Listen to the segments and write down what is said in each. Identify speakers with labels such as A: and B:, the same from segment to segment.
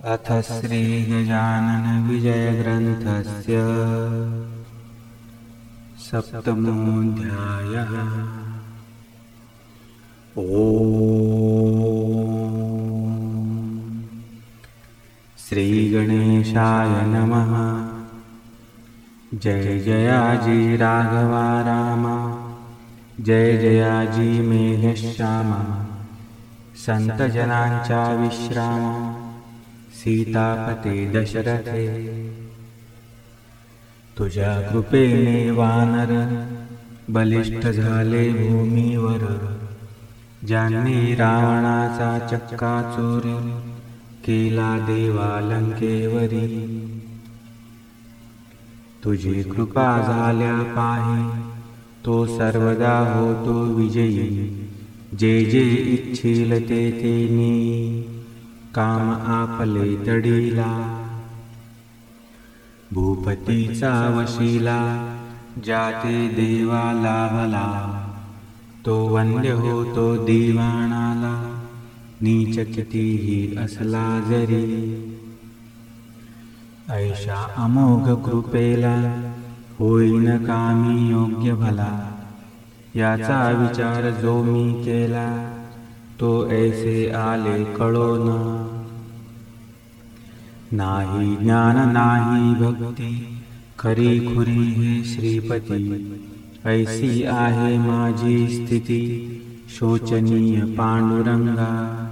A: अथ श्रीगजाननविजयग्रन्थस्य सप्तमोऽध्यायः। ॐ श्रीगणेशाय नमः। जय जयाजी राघवा राम, जय जयाजी मेघश्यामा, संतजनांचा विश्राम, सीतापते दशरथे। तुझ्या कृपेने वानर बलिष्ठ झाले भूमीवर, ज्यांनी रावणाचा चक्काचूर केला देवा लंकेवरी। तुझी कृपा झाल्या पाही तो सर्वदा होतो विजयी, जे जे इच्छिल ते तेनी काम आपले तडीला। भूपतीचा वशिला जाते देवा लाभला, तो वंद्य होतो दिवाणाला, नीच कितीही असला जरी। ऐशा अमोघ कृपेला होईन कामी योग्य भला, याचा विचार जो मी केला तो ऐसे आले कळोन। नाही ज्ञान नाही भक्ती खरी खुरी हे श्रीपती, ऐसी आहे माझी स्थिती शोचनीय पांडुरंगा।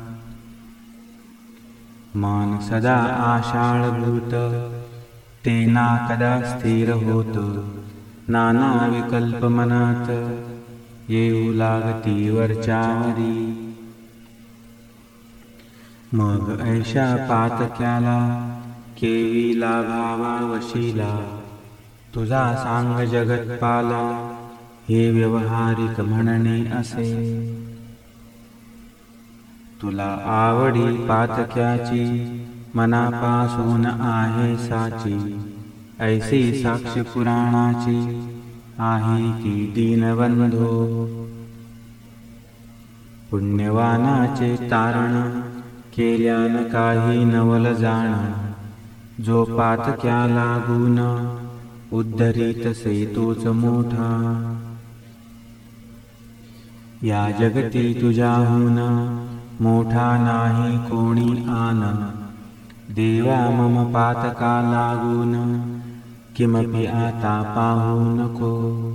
A: मन सदा आषाढभूत तेना कदा स्थिर होत, नाना विकल्प मनात येऊ लागती वरच्यावरी। मग ऐशा पातक्याला केवी लाभावा वशिला, तुझा सांग जगतपाला हे व्यवहारिक म्हणणे असे। तुला आवडी पातक्याची मनापासून आहे साची, ऐसी साक्ष पुराणाची आहे की दीनबंधो। पुण्यवानाचे तारण केल्यान काही नवल जाण, जो पातक्या लागून उद्धरीत से तोच मोठा। या जगती तुझ्याहून मोठा नाही कोणी आन, देवा मम पातका लागून किमपि आता पाहू नको।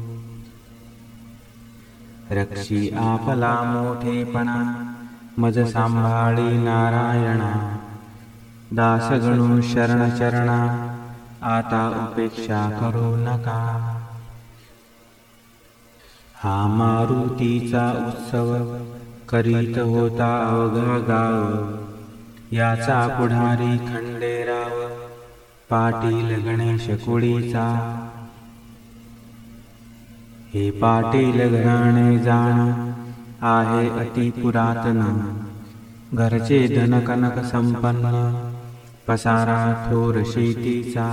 A: रक्षी आपला मोठेपणा मज सांभाळी नारायणा, दासगणू शरणचरणा आता उपेक्षा करू नका। हा मारुतीचा उत्सव करीत होता अवघा गाव, याचा पुढारी खंडेराव पाटील गणेश कुळीचा। हे पाटील घराणे जाण आहे अति पुरातन, घरचे धनकनक संपन्न, पसारा थोर शेतीचा।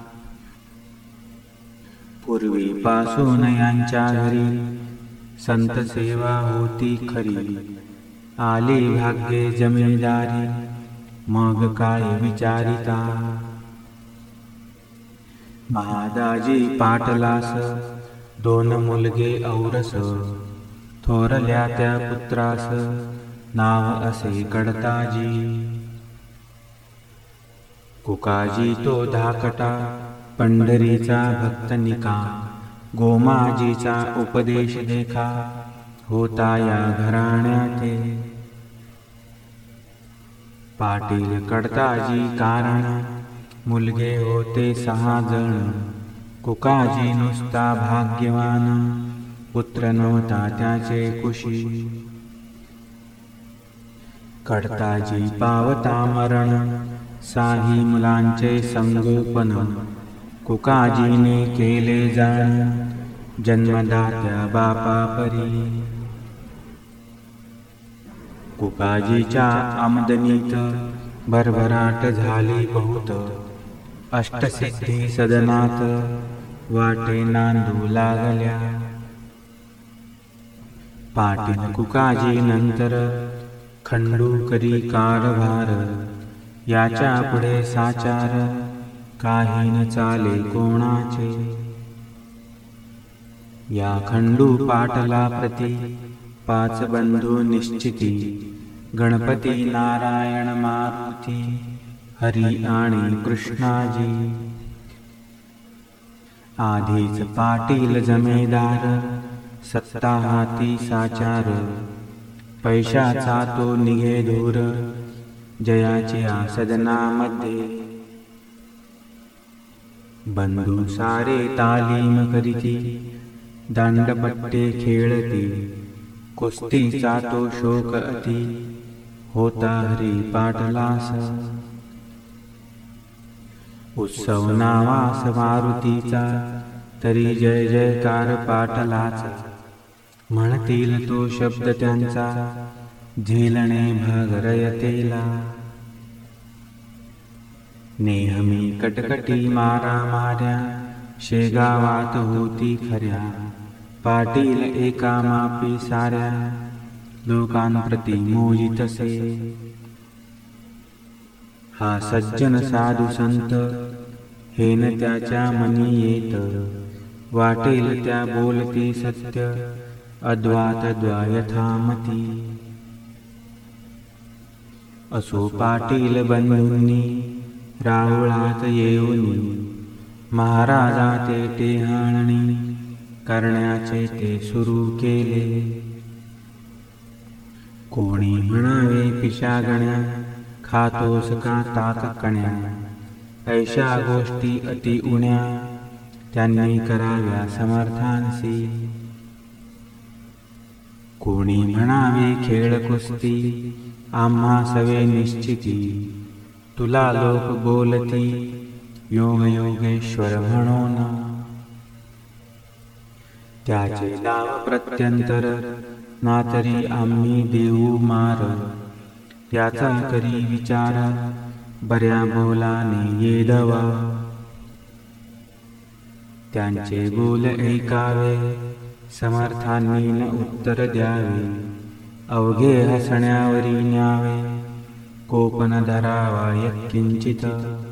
A: पूर्वीपासून यांच्या घरी संत सेवा होती खरी, आली भाग्ये जमीनदारी मग काय विचारिता। महादाजी पाटलास दोन मुलगे औरस, थोरल्या त्या पुत्रास नाव असे कडताजी। कुकाजी तो धाकटा पंढरीचा भक्तनिका, गोमाजीचा उपदेश देखा होता या घराण्याते। पाटील कडताजी कारण मुलगे होते 6 जण, कुकाजी नुसता भाग्यवान, पुत्र नव्हता त्याचे कुशी। कडताजी पावता मरण, साही मुलांचे संगोपन, कुकाजीने केले जाण जन्मदात्या बापा परी। कुकाजीच्या आमदनीत भरभराट झाली बहुत, अष्टसिद्धी सदनात वाटे नांदू लागल्या। पाटील कुकाजी नंतर खंडू करी कारभार, याच्या पुढे साचार काही न चाले कोणाचे. या खंडू पाटला प्रती 5 बंधू निश्चिती, गणपती नारायण मारुती हरी आणि कृष्णाजी. आधीच पाटील जमेदार, सत्ता हाती साचार, पैशाचा तो निघे दूर, जयाच्या सदनामध्ये. बंधू सारे तालीम करीती, दांडपट्टे खेळती, कुस्तीचा तो शोक अति, होता हरी पाटलास. उत्सव नावास मारुतीचा, तरी जय जयकार पाटलाचा. म्हणतील तो शब्द त्यांचा, झेलणे भाग रयतेला. नेहमी कटकटी मारा माऱ्या, शेगावात होती खऱ्या. पाटील एका मापी साऱ्या, लोकांप्रती मोजितसे. हा सज्जन साधू संत, हेन त्याच्या मनी येत. वाटेल त्या बोलती सत्य, अद्वात द्वायथामती. असो पाटील बंधूंनी, राहुळात येऊनी. महाराजा ते टेहाळणी, करण्याचे ते सुरू केले. कोणी म्हणावे पिशागण्या, खातोस का ताक कण्या. ऐशा गोष्टी अति उण्या, त्यांनी कराव्या समर्थांसी. कोणी म्हणावे खेळ कुस्ती, आम्हा सवे निश्चिती. तुला लोक बोलती, योग योगेश्वर म्हणून. त्याचे लाव प्रत्यंतर, ना तरी आम्ही देऊ मार. त्याचा करी विचार, बऱ्या बोलाने येदवा. त्यांचे बोल ऐकावे, समर्थांनी न उत्तर द्यावे. अवघे हसण्यावरी न्यावे, कोपन धरावा यत्किंचित.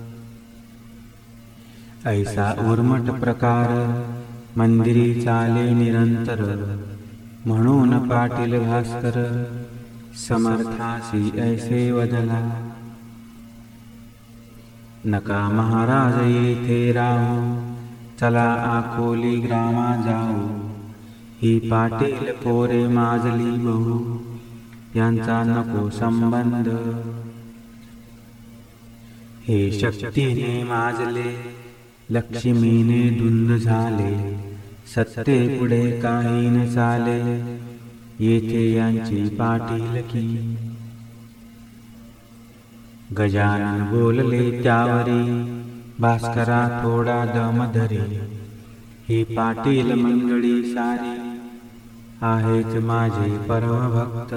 A: ऐसा उर्मट प्रकार, मंदिरी चाले निरंतर. म्हणून पाटील भास्कर, समर्थासी ऐसे वदला. नका महाराज येथे राहू, चला आकोली ग्रामा जाऊ. ही पाटील पोरे माजली बहु, यांचा नको संबंध. हे शक्तीने माजले, लक्ष्मीने धुंद झाले. सत्ते पुढे काही न चाले, येथे यांची पाटीलकी. गजानन बोलले त्यावरी, भास्करा थोडा दम धरी. ही पाटील मंडळी सारी, आहेत माझे परमभक्त.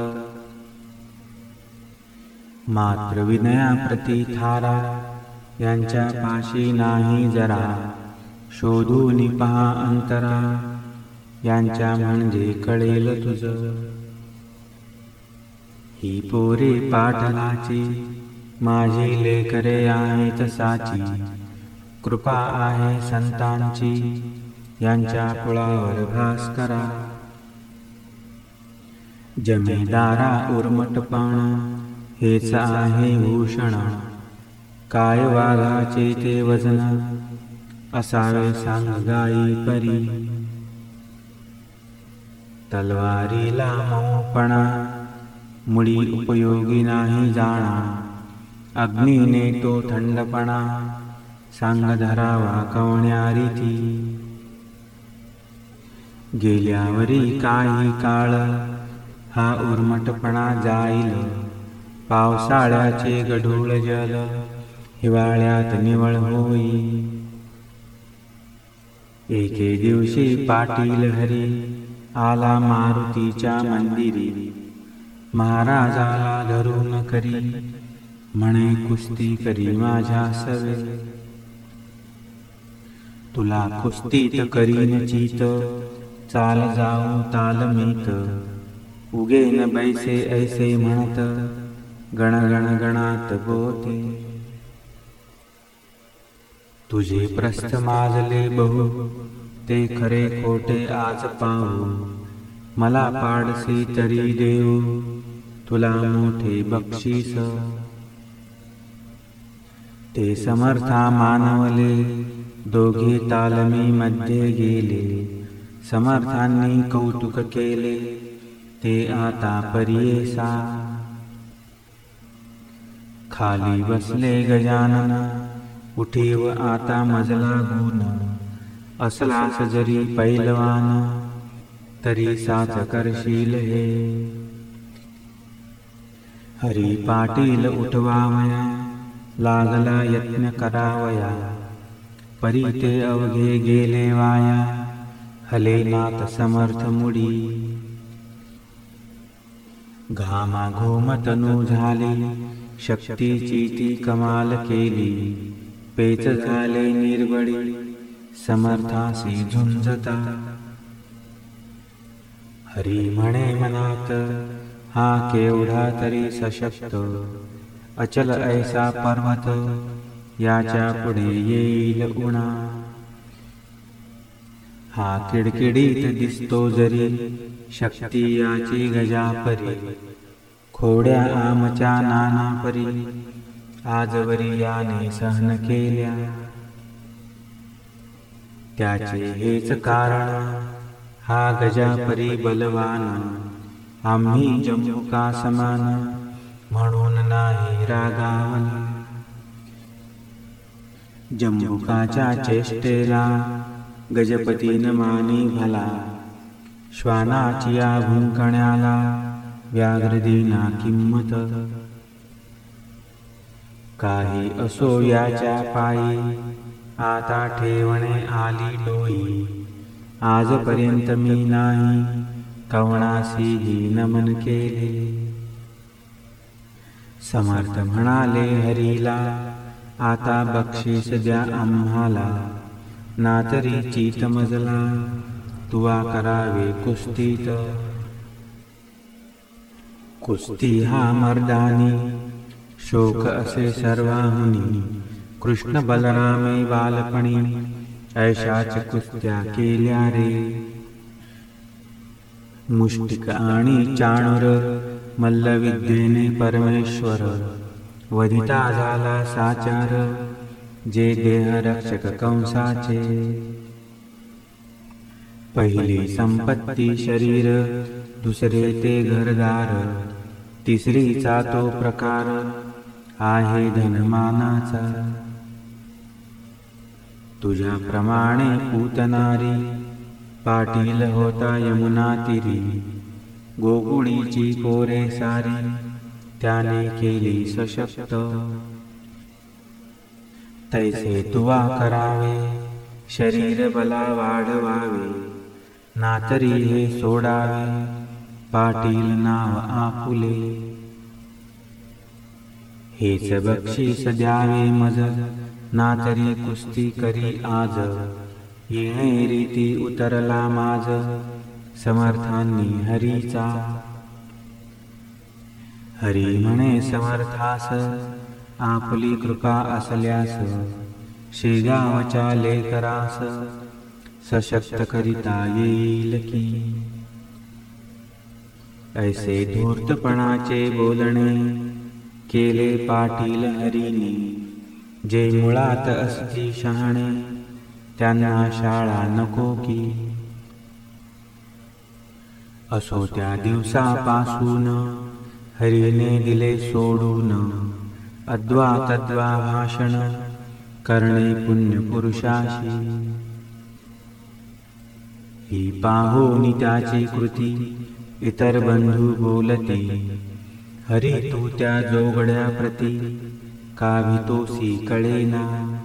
A: मात्र विनयाप्रती थारा, यांच्या पाशी नाही जरा. शोधून पहा अंतरा, यांच्या म्हणजे कळेल तुझ. ही पोरे पाटलाची, माझी लेकरे आहेत साची. कृपा आहे संतांची, यांच्या कुळावर भास्करा. जमेदारा उर्मटपणा, हेच आहे भूषण. काय वाघाचे ते वजन, असावे सांग गाई परी. तलवारीला मऊपणा, मुळी उपयोगी नाही जाणा. अग्नीने तो थंडपणा, सांग धरावा कवण्यारीती. गेल्यावरी काही काळ, हा उर्मटपणा जाईल. पावसाळ्याचे गढूळ जल, हिवाळ्यात निवळ होई. एके दिवशी पाटील हरी, आला मारुतीच्या मंदिरी. महाराजाला धरून करी, म्हणे कुस्ती करी माझ्या सवे. तुला कुस्तीत करीन चित, चाल जाऊ तालमीत. उगे न बैसे ऐसे म्हणत, गण गण गणात गोते. तुझे प्रस्थ माजले बहु, ते खरे खोटे आज पाहू. मला पाडसी तरी देऊ, तुला मोठे बक्षीस. ते समर्था मानवले, दोघे तालमी मध्ये गेले. समर्थांनी कौतुक केले, ते आता परियेसा. खाली बसले गजानन, उठीव आता मजला गुण. असलास जरी पैलवान, तरी साच करशील हे. हरी पाटील उठवावया, लागला यत्न करावया. परी ते अवघे गेले वाया, हले नाथ समर्थ मुडी. घामाघूमतनु झाली, शक्तीची ती कमाल केली. पेच झाले निर्बळी, समर्थासी झुंजता. हरी म्हणे मनात, हा केवढा तरी सशक्त. अचल ऐसा पर्वत, याच्या पुढे येईल उणा. हा किडकिडीत दिसतो जरी, शक्ती याची गजापरी. खोड्या आमच्या नाना परी, आजवरी याने सहन केल्या. त्याचे हेच कारण, हा गजापरी बलवान. आम्ही जम्बुका समान, म्हणून नाही रागावला. जम्बुकाच्या चेष्टेला, गजपतीन मानी भला. श्वानाची या भुंकण्याला, व्याघ्र देना किंमत. काही असो याच्या पायी, आता ठेवणे आली डोई. आजपर्यंत मी नाही, कवणासीही नमन केले. समर्थ म्हणाले हरीला, आता बक्षीस द्या आम्हाला. नातरी चित मजला, तुवा करावे कुस्तीत. कुस्ती हा मर्दानी, शोक असे सर्वाहुनी. कृष्ण बलरामे बालपणी, ऐशाच कुस्त्या केल्या रे. मुष्टिक आणि चाणूर, मल्लविद्येने परमेश्वर. वधिता झाला साचार, जे देहरक्षक कंसाचे. पहिली संपत्ती शरीर, दुसरे ते घरदार. तिसरीचा तो प्रकार, आहे धनमानाचा. तुझ्याप्रमाणे पूतनारी, पाटील होता यमुना तीरी. गोकुळीची पोरे सारी, त्याने केली सशक्त. तैसे तुवा करावे, शरीर बला वाढवावे. नातरी हे सोडावे, पाटील नाव आपुले. हेच बक्षीस द्यावे मज, नातरी कुस्ती करी आज. येणे रीती उतरला माझ, समर्थांनी हरीचा. हरी म्हणे समर्थास, आपली कृपा असल्यास. शेगावच्या लेकरास, सशक्त करिता येईल की. ऐसे धूर्तपणाचे बोलणे, केले पाटील हरीने. जे मुळात असती शहाणे, त्यांना शाळा नको की. असो त्या दिवसापासून, हरीने दिले सोडून. अद्वा तद्वा भाषण, करणे पुण्य पुरुषाशी. ही पाहोनी त्याची कृती, इतर बंधू बोलती. हरी तू त्या जोगड्या प्रती, कावितोसी कळेना.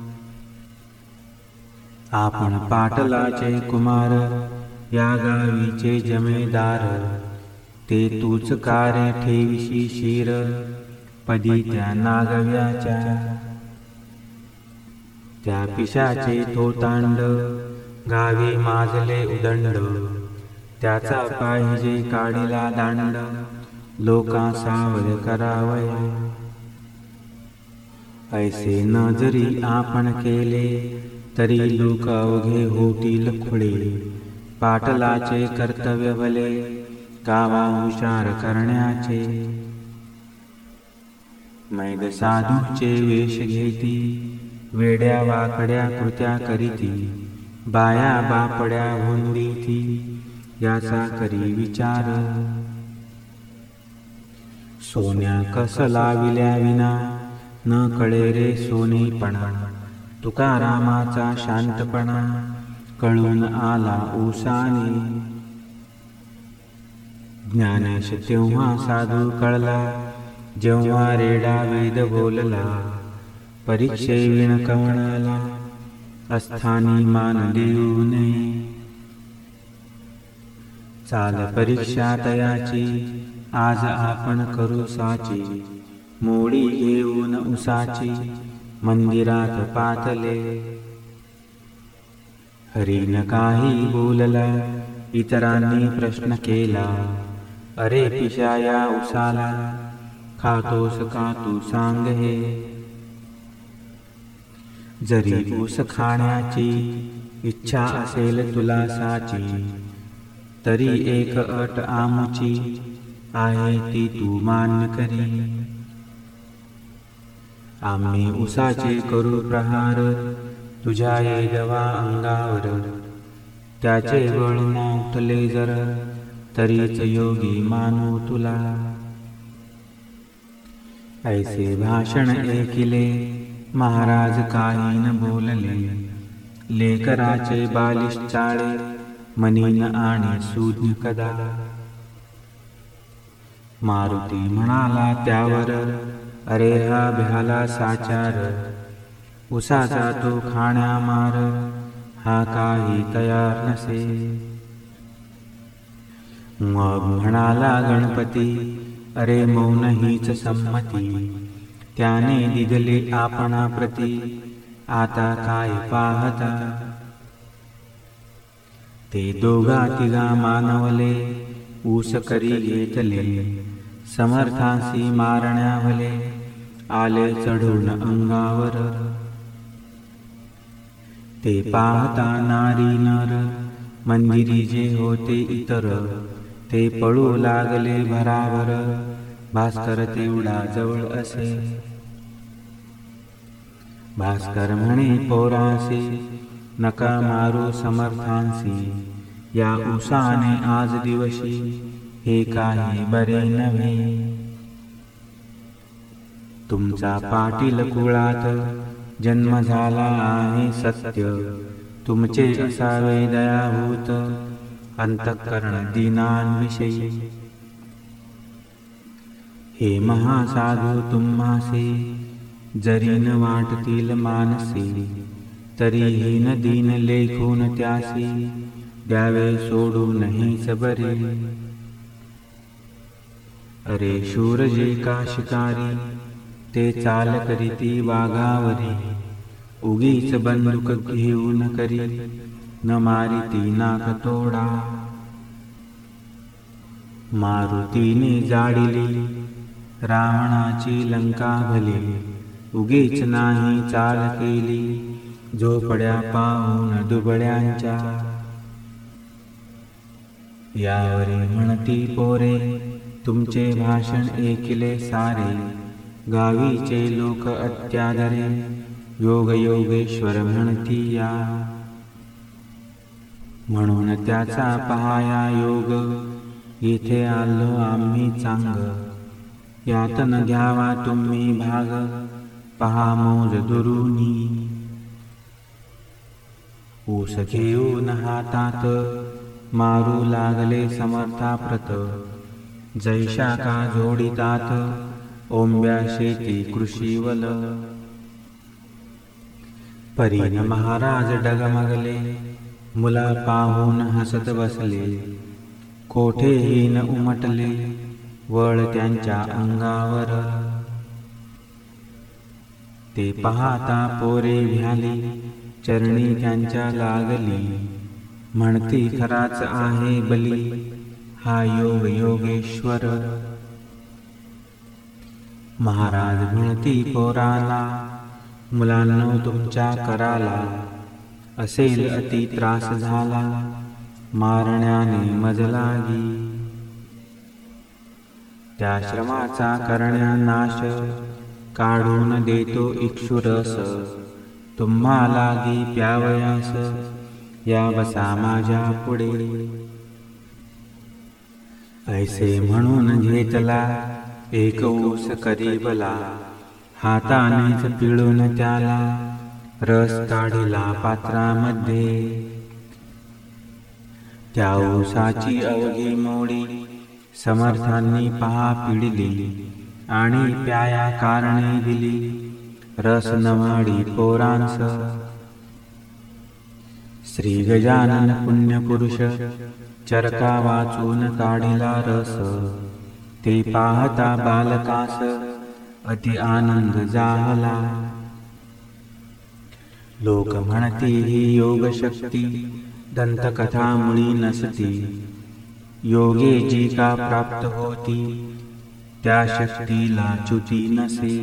A: आपण पाटलाचे कुमार, या गावीचे जमेदार. ते तूच कार्य ठेविशी शिर, पदी त्या नागव्याच्या. त्या पिशाचे थोतांड, गावी माजले उदंड. त्याचा पाहिजे काढिला दांड, लोका सावध करावया. ऐसे न जरी आपण केले तरी लोक अवघे होतील खुळे. पाटलाचे कर्तव्य भले गावा हुशार करण्याचे. मैद साधूचे वेश घेती वेड्या वाकड्या कृत्या करीती. बाया बापड्या हुंदीती याचा करी विचार. सोन्या कस लाविल्या विना न कळे रे सोनेपणा. तुकारामाचा शांतपणा कळून आला उसाने. ज्ञानेश तेव्हा साधू कळला जेव्हा रेडा वेद बोलला. परीक्षेविण कवणाला अस्थानी मान देऊ नये. चाल परीक्षा तयाची आज आपण करू साची. मोडी घेऊन उसाची मंदिरात पातले. हरीन काही बोलला इतरांनी प्रश्न केला. अरे पिशा या उसाला खातोस का तू सांग हे. जरी ऊस खाण्याची इच्छा असेल तुला साची तरी एक अट आमुची आहे ती तू मान्य करी. आम्ही उसाचे करू प्रहार तुझ्या येदवा अंगावर. त्याचे बळ उठले जर तरीच योगी मानू तुला. ऐसे भाषण ऐकिले महाराज काही न बोलले. लेकराचे बालिश चाळे मनीन आणि सूज्ञ कदा. मारुती म्हणाला त्यावर अरे हा भ्याला साचार. उसाचा तो खाण्या मार हा काही तयार नसे. मग म्हणाला गणपती अरे मौन हीच संमती. त्याने दिगले आपणाप्रती आता काय पाहता. ते दोघा तिघा मानवले ऊस करी घेतले. समर्थांसी मारण्यावले आले चढून अंगावर. ते पाहता नारी नर मंदिरी जे होते इतर. ते पळू लागले भराभर भास्कर तेवढा जवळ असे. भास्कर म्हणे पोरांसी नका मारू समर्थांसी. या उसाने आज दिवशी हे काही बरे नव्हे. तुमचा पाटील कुळात जन्म झाला आहे सत्य. तुमचे असावे दयाभूत अंतःकरण दीनांविषयी. हे महासाधू तुम्हासे जरी न वाटतील मानसी. तरीही न दीन लेखून त्यासी द्यावे सोडून हेच बरे. अरे शूर जे का शिकारी ते चाल करीती वाघावरी. उगीच बंदूक घेऊन करी न मारिती नाक तोडा. मारुतीने जाडिली रावणाची लंका भली. उगीच नाही चाल केली झोपड्या पाहून दुबळ्यांच्या. यावरी म्हणती पोरे तुमचे भाषण ऐकिले सारे. गावीचे लोक अत्यादरे योग योगेश्वर म्हणती या. म्हणून त्याचा पहाया योग येथे आलो आम्ही चांग. यातन घ्यावा तुम्ही भाग पहा मोज दुरुनी. ऊस घेऊन हातात मारू लागले समर्थाप्रत. जैशा का जोडितात ओंब्या शेती कृषीवल. परीन महाराज डगमगले मुला पाहून हसत बसले. कोठेहीन उमटले वळ त्यांच्या अंगावर. ते पाहता पोरे भ्याली चरणी त्यांच्या लागली. म्हणती खराच आहे बली हा योग योगेश्वर. महाराज म्हणती पोराला मुलांनो तुमच्या कराला असेल अति त्रास झाला, मारण्याने मज लागी. त्या श्रमाचा करण्या नाश, काढून देतो इक्षुरस. तुम्हा लागी प्यावयास, या बसा माझ्या पुढे. ऐसे म्हणून घेतला एक ऊस करीबला, हातानेच पिळून त्याला रस काढिला पात्रामध्ये. त्या ऊसाची अवघी मोडी समर्थांनी पहा पिळली, आणि प्याया कारणे दिली रस नवाडी पोरांस. श्री गजानन पुण्यपुरुष चरका वाचून काढिला रस, ते पाहता बालकास अति आनंद झाला. लोक म्हणती ही योग शक्ती दंतकथा मुळी नसती. योगे जी का प्राप्त होती, त्या शक्तीला च्युती नसे.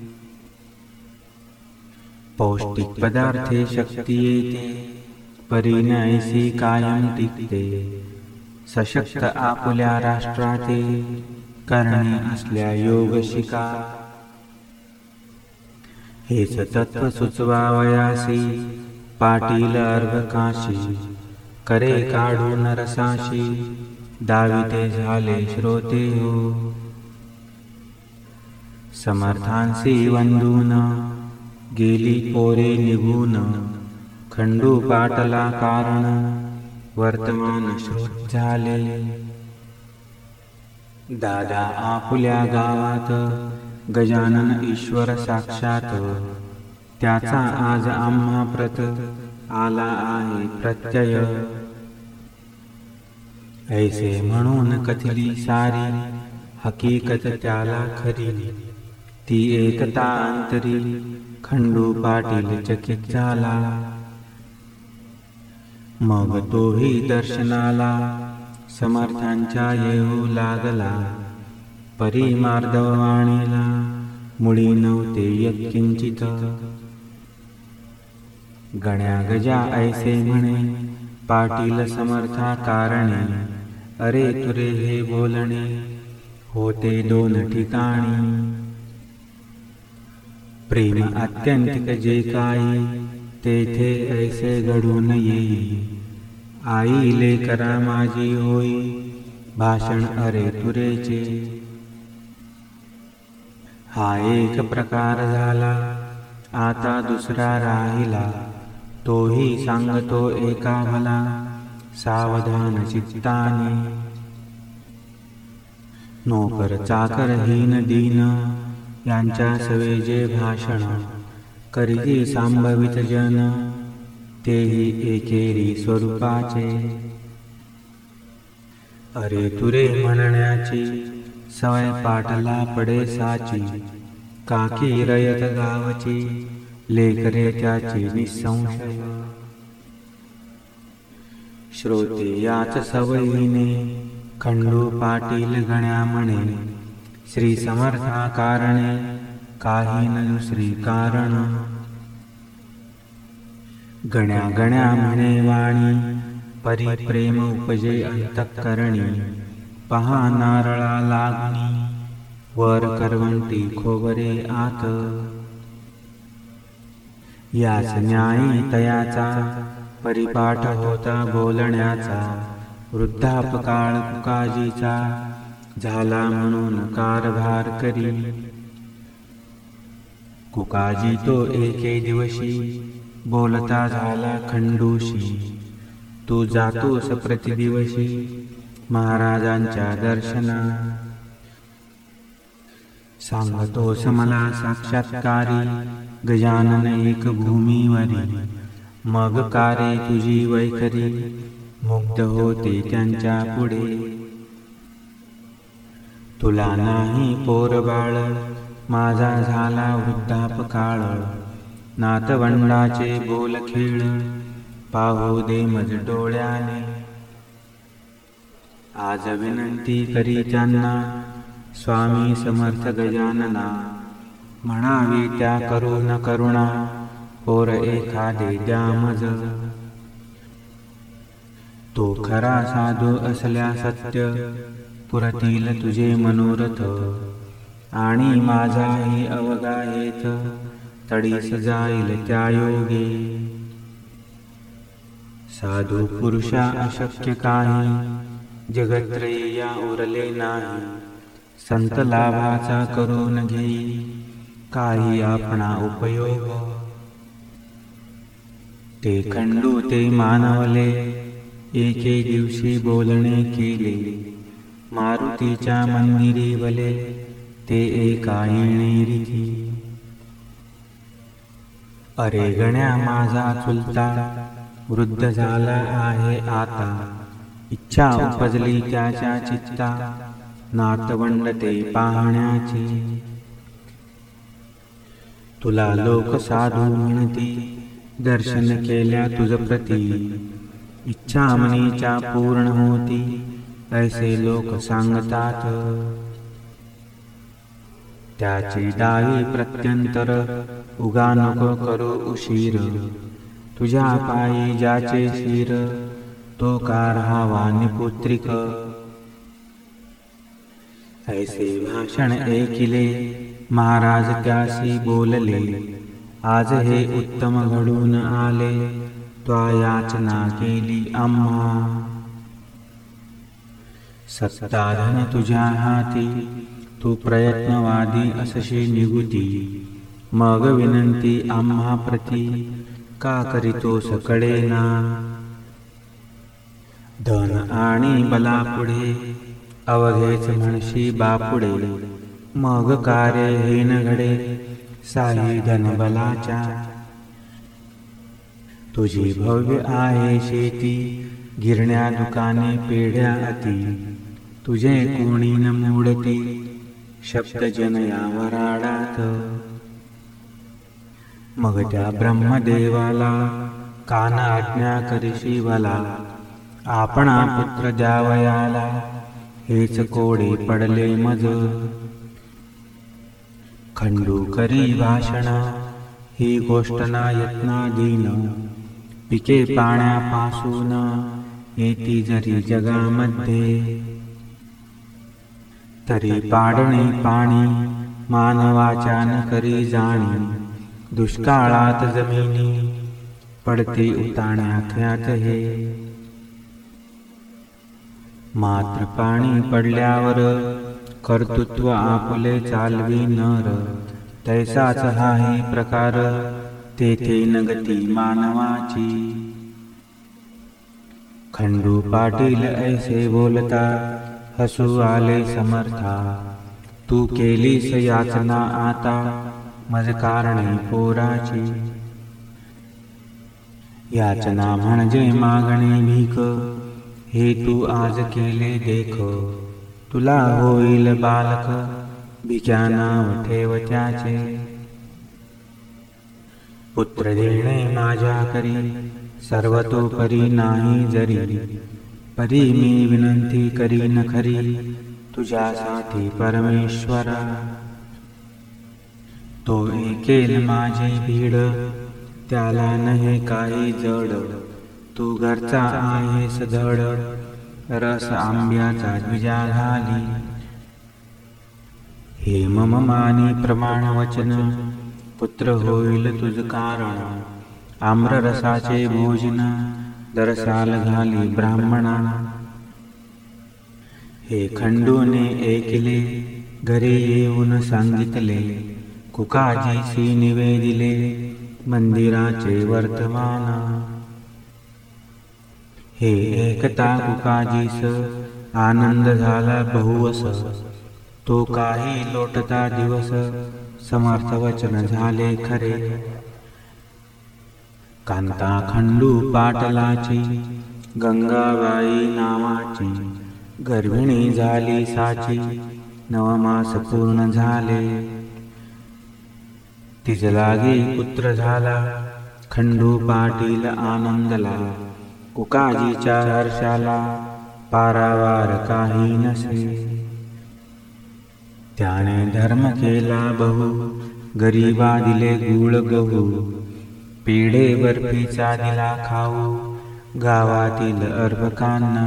A: पौष्टिक पदार्थे शक्ती येते, परीने ऐसी कायम टिकते. सशक्त आपुल्या राष्ट्राचे करणे असल्या योग शिका. हेच तत्व सुचवावयासी पाटील अर्भकाशी. करे काढून रसाशी, दाविते झाले श्रोते हो. समर्थांसी वंदून गेली पोरे निघून, खंडू पाटला कारण वर्तमान श्रोत झाले. दादा आपुल्या गावात गजानन ईश्वर साक्षात, त्याचा आज आम्हा प्रत आला आहे प्रत्यय. ऐसे म्हणून कथिली सारी, हकीकत त्याला खरी. ती एकता अंतरी, खंडू पाटील चकित झाला. मग तोही दर्शनाला समर्थांच्या येऊ लागला. परी मार्दववाणीला मुळी नव्हते यत्किंचित. गण्या गजा ऐसे म्हणे पाटील समर्था कारणे. अरे तुरे हे बोलणे होते दोन ठिकाणी. प्रेम आत्यंतिक जे काही, तेथे ऐसे घडून येई. आई लेकरा माझी होई, भाषण अरे तुरेचे. हा एक प्रकार झाला, आता दुसरा राहिला. तोही सांगतो एका भला, सावधान चित्ताने. नोकर चाकर हीन दीन, यांच्या सवेजे भाषण. करीती संभवित जन, तेही एकेरी स्वरूपाचे. अरे तुरे म्हणण्याची, सवय पाटला पडे साची. काकी रयत गावची, लेकरे त्याची निसंशय. श्रोते याच सवयीने, खंडू पाटील गण्या म्हणे. श्री समर्था कारणे, काही न दुसरी कारण. गण्या गण्या म्हणे वाणी, परिप्रेम उपजे अंतःकरणी. पहा नारळा लागणी, वर करवंटी खोबरे आत. याच न्यायी तयाचा, परिपाठ होता बोलण्याचा. वृद्धापकाळ कुकाजीचा, झाला म्हणून कारभार करी. कुकाजी तो एके दिवशी, बोलता झाला खंडूशी. तू जातोस प्रतिदिवशी, महाराजांच्या दर्शना. सांगतोस मला साक्षात्कारी, गजानन एक भूमीवरी. मग कारे तुझी वैखरी, मुग्ध होते त्यांच्या पुढे. तुला नाही पोरबाळ, माझा झाला वृद्धापकाळ. नातवंडाचे बोल खेळ, पाहू दे मज डोळ्याने. आज विनंती करी त्यांना, स्वामी समर्थ गजानना. म्हणावी त्या करुण करुणा, पोर एखादे द्या मज. तो खरा साधू असल्या सत्य, पुरतील तुझे मनोरथ. आणि माझाही अवघा हेत, तडीस जाईल त्या योगे. साधू पुरुषा अशक्य काही, जगत्रयी उरले नाही. संत लाभाचा करून घेई, काही आपणा उपयोग. ते खंडू ते मानवले, एके दिवशी बोलणे केले. मारुतीच्या मंदिरी वले, ते एका येणेरीती. अरे गण्या माझा चुलता, वृद्ध झाला आहे आता. इच्छा उपजली त्याच्या चित्ता, नातवंड ते पाहण्याची. तुला लोक साधू म्हणती, दर्शन केल्या तुझ प्रती. इच्छा मनीच्या पूर्ण होती, ऐसे लोक सांगतात. त्याची डावी प्रत्यंतर, उगा नको करू उशीर. तुझ्या पायी ज्याचे शिर, तो का राहावा निपुत्रिक. ऐसे भाषण ऐकिले, महाराज त्यासी बोलले. आज हे उत्तम घडून आले, त्वा याचना केली आम्हा. सत्ताधन तुझ्या हाती, तू प्रयत्नवादी असशी निगुती. मग विनंती आम्हा प्रती, का करीतो सकळेना. धन आणि बलापुढे, अवघेच म्हणशी बापुडे. मग कार्य हे न घडे, साई धन बलाच्या. तुझी भव्य आहे शेती, गिरण्या दुकाने पेढ्या अति. तुझे कोणी न मोडती, शब्द जन या वराडात. मग त्या ब्रह्मदेवाला, कान आज्ञा करिशी वला. आपणा पुत्र द्यावयाला, हेच कोडे पडले मज. खंडू करी भाषण, ही गोष्ट ना यत्नाधीन. पिके पाण्यापासून, येती जरी जगामध्ये. तरी पाडणे पाणी, मानवाच्या न करी जाणी. दुष्काळात जमिनी, पडते उताण्याख्यात हे. मात्र पाणी पडल्यावर, कर्तृत्व आपले चालवी नर. तैसाच हाही प्रकार, तेथे न गती मानवाची. खंडू पाटील ऐसे बोलता, हसू आले समर्था. तू केलीस याचना आता, मज कारणे पोराची. याचना म्हणजे मागणे भीक, हे तू आज केले देख. तुला होईल बालक, भिक्या नाव ठेव त्याचे. पुत्र देणे माझ्या करी, सर्वतोपरी नाही जरी. परी मी विनंती करीन खरी, तुझ्यासाठी परमेश्वरा. तो ऐकेल माझी भीड, त्याला नहे काही जड. तू घरचा आहेस धड, रस आंब्याचा द्विजा घाली. हे मम मानी प्रमाण वचन, पुत्र होईल तुझ कारण. आम्ररसाचे भोजन, दरसाल घाली ब्राह्मणा. हे खंडूने ऐकले, घरी येऊन सांगितले. कुकाजीसी निवेदिले, मंदिराचे वर्तमान. हे ऐकता कुकाजीस, आनंद झाला बहुवस. तो काही लोटता दिवस, समर्थ वचन झाले खरे. कांता खंडू पाटलाची, गंगाबाई नावाची. गर्भिणी झाली साची, 9 मास पूर्ण झाले. तिज लागी पुत्र झाला, खंडू पाटील आनंदला. कुकाजीच्या हर्षाला, पारावार काही नसे. त्याने धर्म केला बहु, गरीबा दिले गुळ गहू, पेढे बर्फीचा दिला खाऊ गावातील अर्भकांना.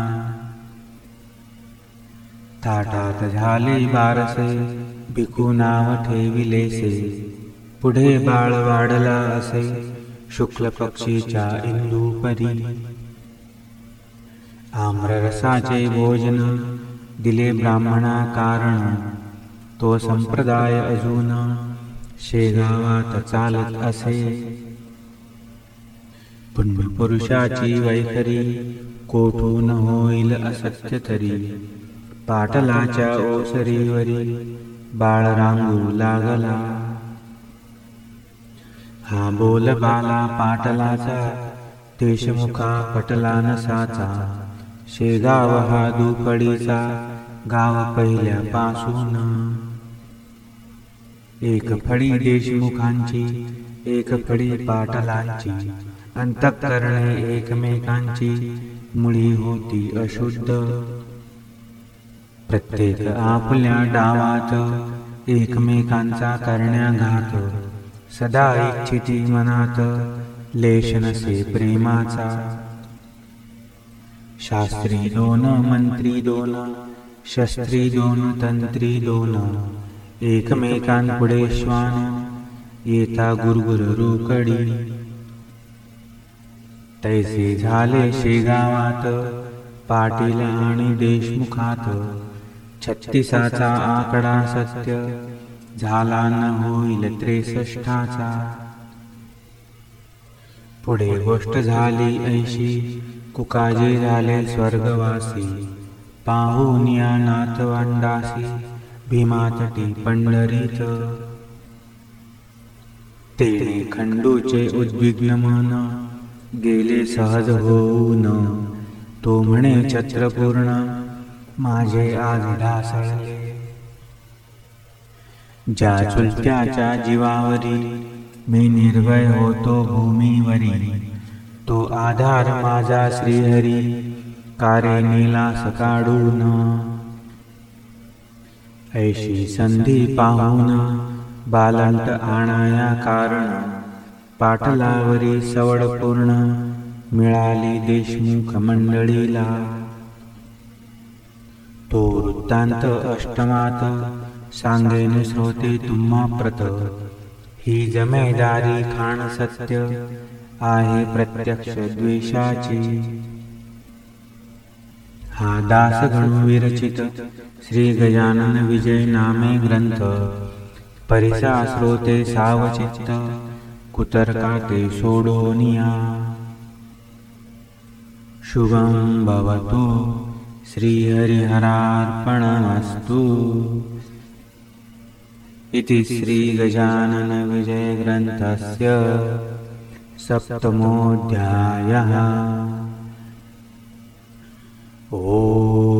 A: ताटात झाले बारसे, भिकू नाव ठेविलेसे, पुढे बाळ वाढला असे शुक्ल पक्षीच्या इंदूपरी. आम्ररसाचे भोजन दिले ब्राह्मणा कारण, तो संप्रदाय अजून शेगावात चालत असे. पुरुषाची वैखरी कोठून होईल असत्य तरी, पाटलाच्या ओसरीवरी बाळ रांगू लागला. हा बोलबाला पाटलाचा, देशमुखा पटला नसाचा, शेगाव हा दुपडीचा गाव पहिल्यापासून. एक फळी देशमुखांची, एक फळी पाटलांची, अंतःकरणे एकमेकांची मुळी होती अशुद्ध. प्रत्येक आपल्या डावात एकमेकांचा करण्याघात, सदा इच्छिती मनात लेश नसे प्रेमाचा. शास्त्री दोन, मंत्री दोन, शस्त्री दोन, तंत्री दोन, एकमेकांपुढे श्वान येता गुरगुर रोकडी. तैसे झाले शेगावात पाटील आणि देशमुखात, 36चा आकडा सत्य झाला न होईल 63चा. पुढे गोष्ट झाली ऐशी, कुकाजी झाले स्वर्गवासी, पाहून या नातवंडासी भीमातटी पंढरीत. तेणे खंडूचे उद्विग्न मन गेले सहज होऊन, तो म्हणे छत्रपूर्ण माझे आज ढासळले. ज्या चुलत्याच्या जीवावरी मी निर्भय होतो भूमीवरी, तो आधार माझा श्रीहरी कारे नेलास काढून. ऐशी संधी पाहून बालंट आणाया कारण, पाटलावरी सवड पूर्ण मिळाली देशमुख मंडळीला. तो वृत्तांत अष्टमात सांगेन श्रोते तुम्हा प्रत, ही जमेदारी खाण सत्य आहे प्रत्यक्ष द्वेषाची. हा दास गणू विरचित श्री गजानन विजय नामे ग्रंथ, परिसा श्रोते सावचित्त कुतर्का ते सोडोनिया. शुभं भवतु. श्रीहरिहरार्पणमस्तु. इति श्री गजानन विजय ग्रंथस्य 7मोऽध्यायः. ओम